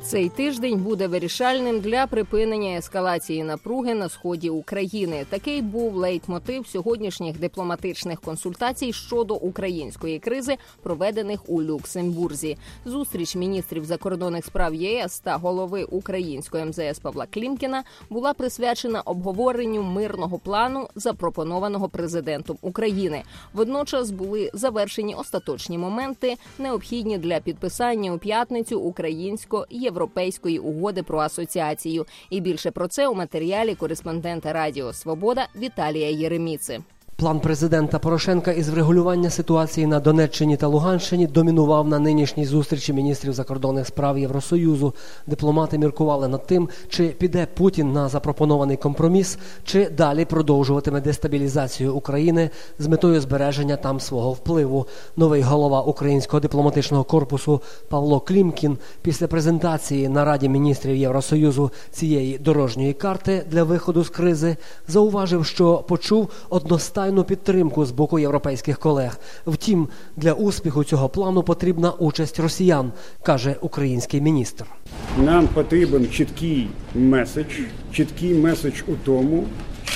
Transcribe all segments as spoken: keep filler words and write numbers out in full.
Цей тиждень буде вирішальним для припинення ескалації напруги на сході України. Такий був лейтмотив сьогоднішніх дипломатичних консультацій щодо української кризи, проведених у Люксембурзі. Зустріч міністрів закордонних справ ЄС та голови української ем зе ес Павла Клімкіна була присвячена обговоренню мирного плану, запропонованого президентом України. Водночас були завершені остаточні моменти, необхідні для підписання у п'ятницю українсько-європейської Європейської угоди про асоціацію. І більше про це у матеріалі кореспондента Радіо Свобода Віталія Єреміци. План президента Порошенка із врегулювання ситуації на Донеччині та Луганщині домінував на нинішній зустрічі міністрів закордонних справ Євросоюзу. Дипломати міркували над тим, чи піде Путін на запропонований компроміс, чи далі продовжуватиме дестабілізацію України з метою збереження там свого впливу. Новий голова українського дипломатичного корпусу Павло Клімкін після презентації на Раді міністрів Євросоюзу цієї дорожньої карти для виходу з кризи зауважив, що почув одностайну підтримку з боку європейських колег. Втім, для успіху цього плану потрібна участь росіян, каже український міністр. Нам потрібен чіткий меседж, чіткий меседж у тому,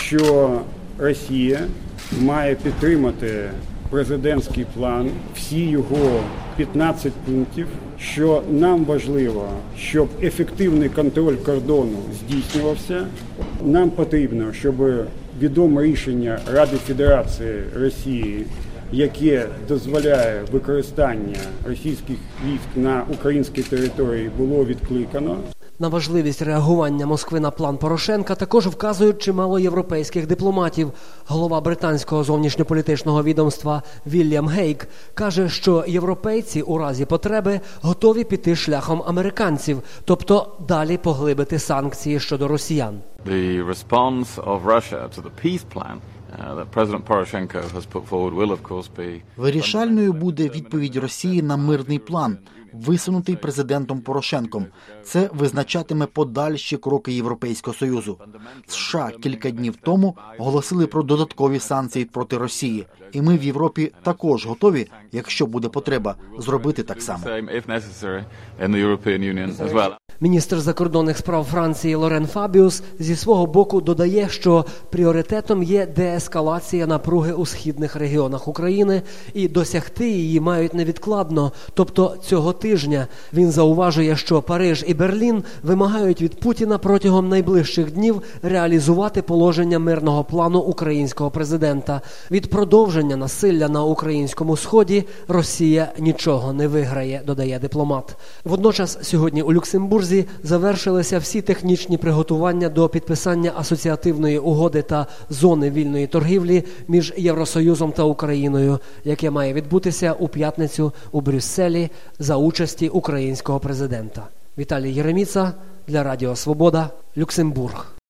що Росія має підтримати президентський план, всі його п'ятнадцять пунктів, що нам важливо, щоб ефективний контроль кордону здійснювався. Нам потрібно, щоб відоме рішення Ради Федерації Росії, яке дозволяє використання російських військ на українській території, було відкликано. На важливість реагування Москви на план Порошенка також вказують чимало європейських дипломатів. Голова британського зовнішньополітичного відомства Вільям Гейк каже, що європейці у разі потреби готові піти шляхом американців, тобто далі поглибити санкції щодо росіян. The response of Russia to the peace plan that President Poroshenko has put forward will of course be Вирішальною буде відповідь Росії на мирний план, висунутий президентом Порошенком. Це визначатиме подальші кроки Європейського Союзу. США кілька днів тому оголосили про додаткові санкції проти Росії. І ми в Європі також готові, якщо буде потреба, зробити так само. Міністр закордонних справ Франції Лорен Фабіус зі свого боку додає, що пріоритетом є деескалація напруги у східних регіонах України і досягти її мають невідкладно, тобто цього тижня. Він зауважує, що Париж і Берлін вимагають від Путіна протягом найближчих днів реалізувати положення мирного плану українського президента. Від продовження насилля на українському сході Росія нічого не виграє, додає дипломат. Водночас сьогодні у Люксембурзі завершилися всі технічні приготування до підписання асоціативної угоди та зони вільної торгівлі між Євросоюзом та Україною, яке має відбутися у п'ятницю у Брюсселі за участі українського президента. Віталій Єреміца для Радіо Свобода, Люксембург.